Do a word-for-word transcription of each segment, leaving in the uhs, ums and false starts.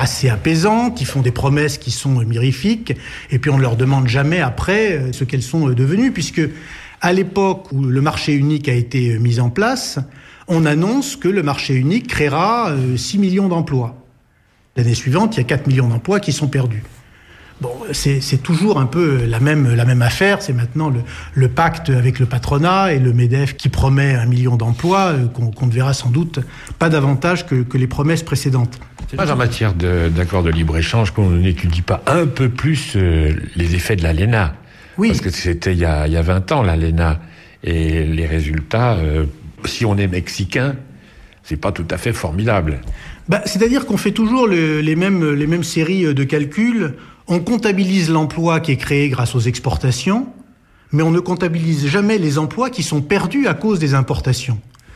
assez apaisants, qui font des promesses qui sont mirifiques, et puis on ne leur demande jamais après ce qu'elles sont devenues, puisque à l'époque où le marché unique a été mis en place, on annonce que le marché unique créera six millions d'emplois. L'année suivante, il y a quatre millions d'emplois qui sont perdus. Bon, c'est, c'est toujours un peu la même, la même affaire. C'est maintenant le, le pacte avec le patronat et le MEDEF qui promet un million d'emplois, euh, qu'on, qu'on ne verra sans doute pas davantage que, que les promesses précédentes. C'est pas en matière de, d'accord de libre-échange qu'on n'étudie pas un peu plus euh, les effets de l'A L E N A. Oui. Parce que c'était il y a, il y a vingt ans, l'A L E N A. Et les résultats, euh, si on est mexicain, c'est pas tout à fait formidable. Bah, c'est-à-dire qu'on fait toujours le, les mêmes, les mêmes séries de calculs. On comptabilise l'emploi qui est créé grâce aux exportations, mais on ne comptabilise jamais les emplois qui sont perdus à cause des importations.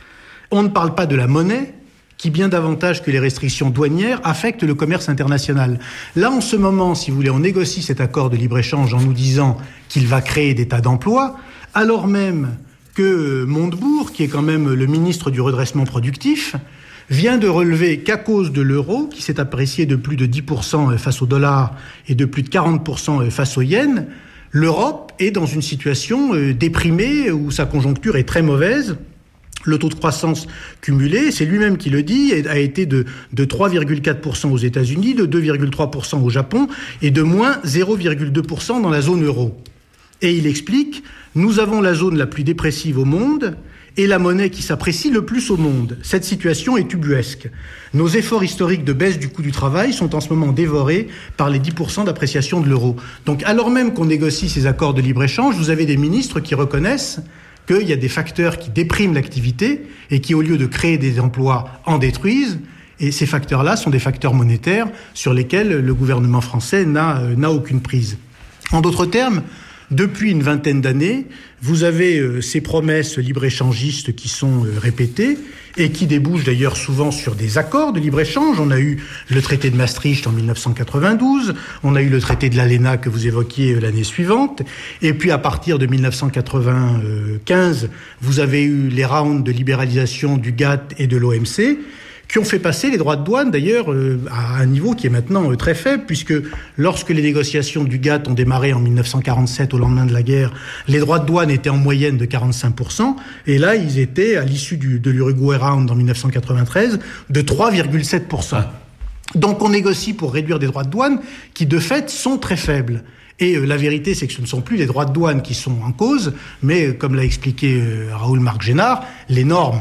On ne parle pas de la monnaie, qui bien davantage que les restrictions douanières affecte le commerce international. Là, en ce moment, si vous voulez, on négocie cet accord de libre-échange en nous disant qu'il va créer des tas d'emplois, alors même que Montebourg, qui est quand même le ministre du redressement productif, vient de relever qu'à cause de l'euro, qui s'est apprécié de plus de dix pour cent face au dollar et de plus de quarante pour cent face au yen, l'Europe est dans une situation déprimée où sa conjoncture est très mauvaise. Le taux de croissance cumulé, c'est lui-même qui le dit, a été de, de trois virgule quatre pour cent aux États-Unis, de deux virgule trois pour cent au Japon et de moins zéro virgule deux pour cent dans la zone euro. Et il explique, nous avons la zone la plus dépressive au monde et la monnaie qui s'apprécie le plus au monde. Cette situation est ubuesque. Nos efforts historiques de baisse du coût du travail sont en ce moment dévorés par les dix pour cent d'appréciation de l'euro. Donc alors même qu'on négocie ces accords de libre-échange, vous avez des ministres qui reconnaissent qu'il y a des facteurs qui dépriment l'activité et qui, au lieu de créer des emplois, en détruisent. Et ces facteurs-là sont des facteurs monétaires sur lesquels le gouvernement français n'a, euh, n'a aucune prise. En d'autres termes, depuis une vingtaine d'années, vous avez euh, ces promesses libre-échangistes qui sont euh, répétées et qui débouchent d'ailleurs souvent sur des accords de libre-échange. On a eu le traité de Maastricht en dix-neuf cent quatre-vingt-douze, on a eu le traité de l'A L E N A que vous évoquiez euh, l'année suivante, et puis à partir de dix-neuf cent quatre-vingt-quinze, vous avez eu les rounds de libéralisation du G A T T et de l'O M C, qui ont fait passer les droits de douane, d'ailleurs, euh, à un niveau qui est maintenant euh, très faible, puisque lorsque les négociations du G A T T ont démarré en dix-neuf cent quarante-sept, au lendemain de la guerre, les droits de douane étaient en moyenne de quarante-cinq pour cent, et là, ils étaient, à l'issue du, de l'Uruguay Round en dix-neuf cent quatre-vingt-treize, de trois virgule sept pour cent. Donc on négocie pour réduire des droits de douane qui, de fait, sont très faibles. Et euh, la vérité, c'est que ce ne sont plus les droits de douane qui sont en cause, mais, euh, comme l'a expliqué euh, Raoul Marc Génard, les normes.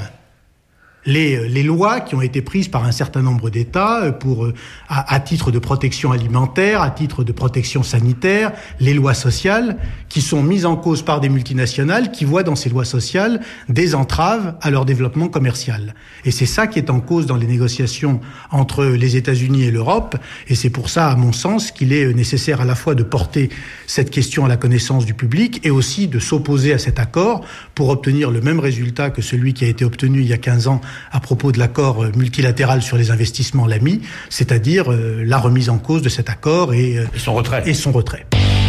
Les, les lois qui ont été prises par un certain nombre d'États pour, à, à titre de protection alimentaire, à titre de protection sanitaire, les lois sociales qui sont mises en cause par des multinationales qui voient dans ces lois sociales des entraves à leur développement commercial. Et c'est ça qui est en cause dans les négociations entre les États-Unis et l'Europe. Et c'est pour ça, à mon sens, qu'il est nécessaire à la fois de porter cette question à la connaissance du public et aussi de s'opposer à cet accord pour obtenir le même résultat que celui qui a été obtenu il y a quinze ans à propos de l'accord multilatéral sur les investissements, l'A M I, c'est-à-dire euh, la remise en cause de cet accord et, euh, et son retrait. Et son retrait.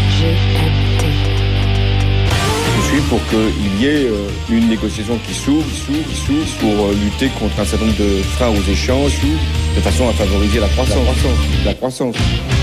Je suis pour qu'il y ait euh, une négociation qui s'ouvre, qui s'ouvre, qui s'ouvre pour euh, lutter contre un certain nombre de freins aux échanges, de façon à favoriser la croissance. La croissance. La croissance.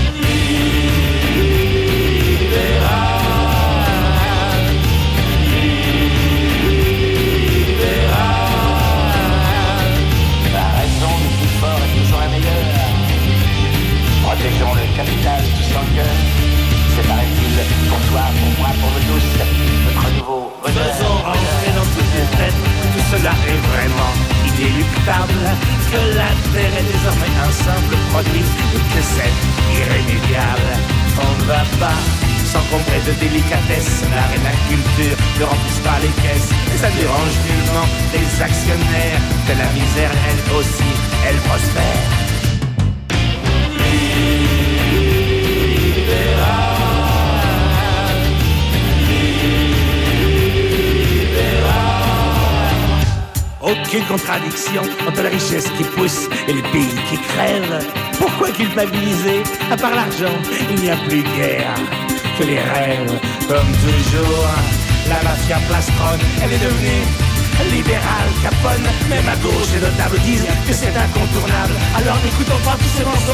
Protégeons le capital tous en cœur. C'est paraît-il pour toi, pour moi, pour nous tous, notre nouveau bonheur. Faisons rentrer dans toutes les têtes, tout cela est vraiment inéluctable. Que l'intérêt est désormais un simple produit et que c'est irrémédiable. On ne va pas s'encombrer de délicatesse, l'art et la culture ne remplissent pas les caisses. Et ça dérange nullement les actionnaires, que la misère, elle aussi, elle prospère. Aucune contradiction entre la richesse qui pousse et les pays qui crèvent. Pourquoi culpabiliser? À part l'argent, il n'y a plus de guerre que les rêves. Comme toujours, la mafia plastronne, elle est devenue libérale, Capone. Même à gauche, les notables disent que c'est incontournable. Alors n'écoutons pas tous ces mensonges.